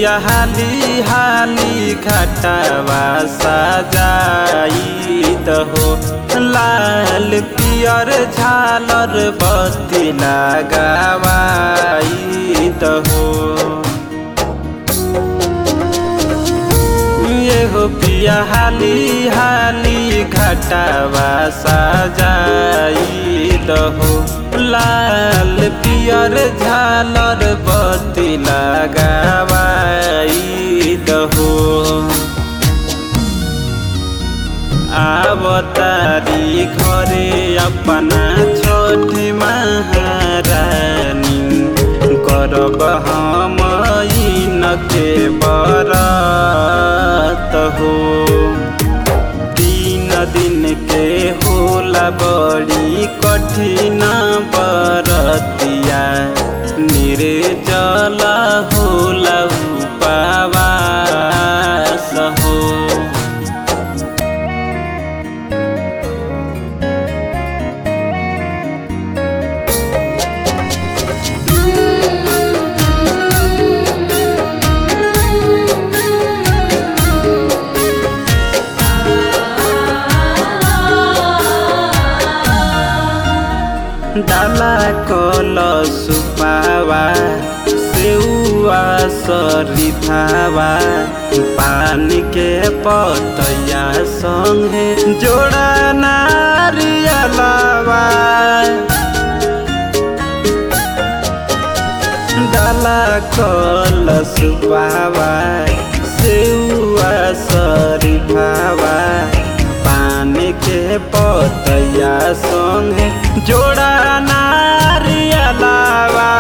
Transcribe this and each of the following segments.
पिया हाली हाली घाटावा सजाई दहो लाल पियर झालर बत्ती लगावाई दहो ये हो पिया हाली हाली घाटावा सजाई दहो लाल पियर झालर बत्ती लगावाई दहो आवतारी घरे अपना छोटी महारानी करब हम इनके बरत हो 3 दिन के होला बड़ी कठिन बरतिया निर्जल होला उपवास हो डाला कलशुपावा सेउआ सरिफावा पान के पतैया संगे जोड़ा नारियलावा डाला कलशुपावा सेउआ सरिफावा पान के पतैया संगे जोड़ा नारियलावा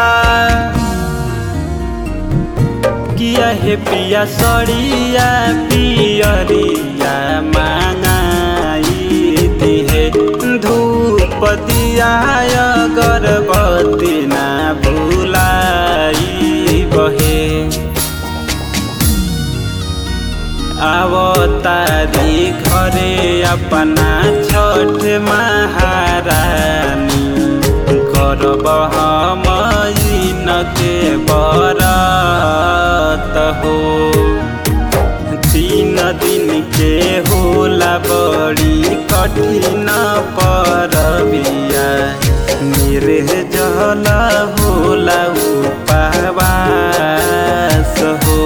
किया हे पिया सड़िया पियरिया मांगाई दिहे धूप दिया अगरबत्ती ना भुलाई बहे आवतारी घरे अपना छठ महारानी करब हम इनके बरत हो 3 दिन के होला बड़ी कठिन परबिया निर्जल होला उपवास हो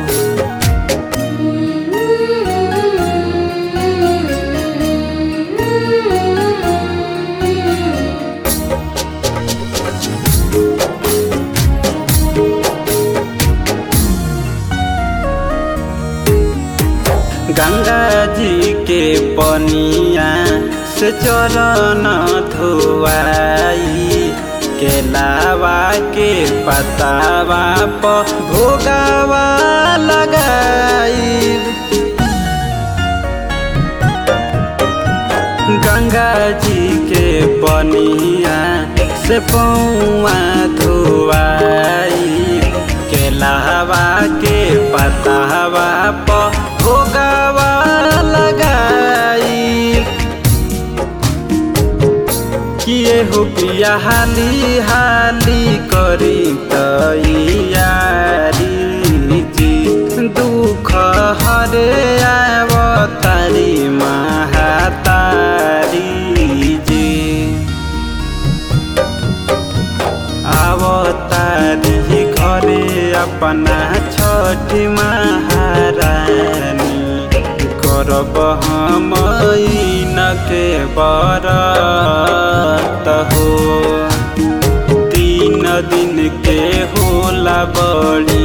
गंगा जी के पनिया से चरण धोवाई केलावा के पतावा पर भोगावा लगाई गंगा जी के पनिया से पौआ धोवाई केलावा के पतावा पर भोगावा लगाई किए हो पिया हाली हाली करी तैयारी जी दुख हरे आवतारी महातारी जी आवतारी घरे अपना छठी महारानी करब हम इनके बरत हो 3 दिन के होला बड़ी